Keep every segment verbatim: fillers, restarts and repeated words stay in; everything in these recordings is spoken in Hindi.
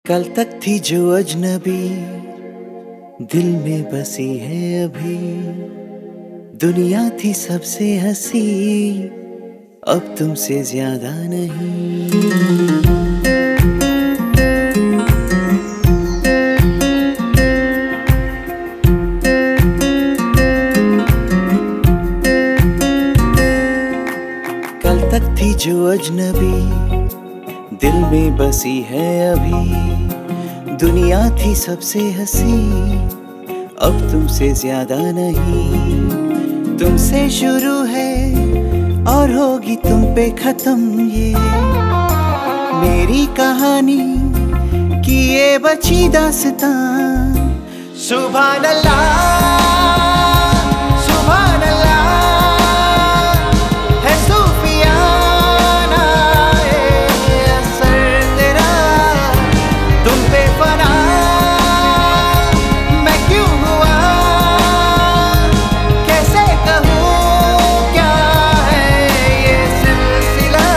कल तक थी जो अजनबी दिल में बसी है अभी। दुनिया थी सबसे हंसी अब तुमसे ज्यादा नहीं। कल तक थी जो अजनबी दिल में बसी है अभी। दुनिया थी सबसे हंसी अब तुमसे ज्यादा नहीं। तुमसे शुरू है और होगी तुम पे खत्म ये मेरी कहानी की ये बची दास्तां। सुभान अल्लाह सुभान अल्लाह है सूफियाना ये असर तेरा तुम पे फना। मैं क्यों हुआ कैसे कहूँ क्या है ये सिलसिला।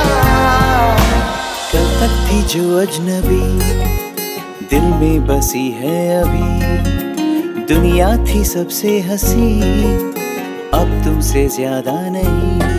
कल तक थी जो अजनबी दिल में बसी है अभी। दुनिया थी सबसे हंसी अब तुमसे ज्यादा नहीं।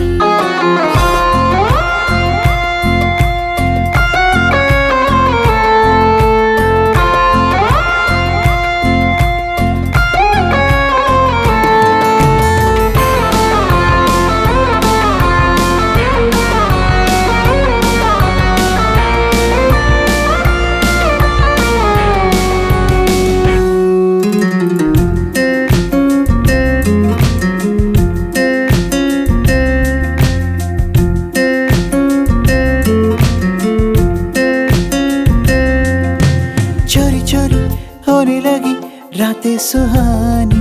होने लगी रातें सुहानी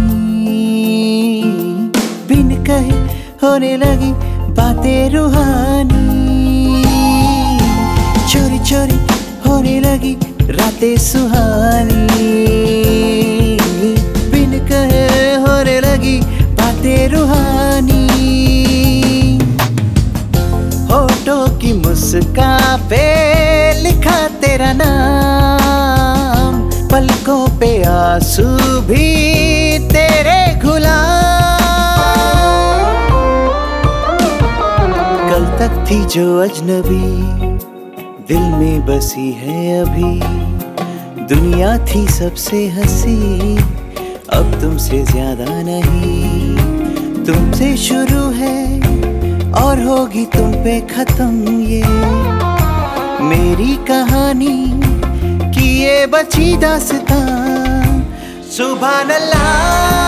बिन कहे होने लगी बातें रूहानी। चोरी चोरी होने लगी रातें सुहानी बिन कहे होने लगी बातें रूहानी। होठों की मुस्कान पे लिखा तेरा नाम। पलकों पे आंसू भी तेरे घुला। कल तक थी जो अजनबी दिल में बसी है अभी। दुनिया थी सबसे हंसी अब तुमसे ज्यादा नहीं। तुमसे शुरू है और होगी तुम पे खत्म ये मेरी कहानी की ये बची दास्तां। सुभान अल्लाह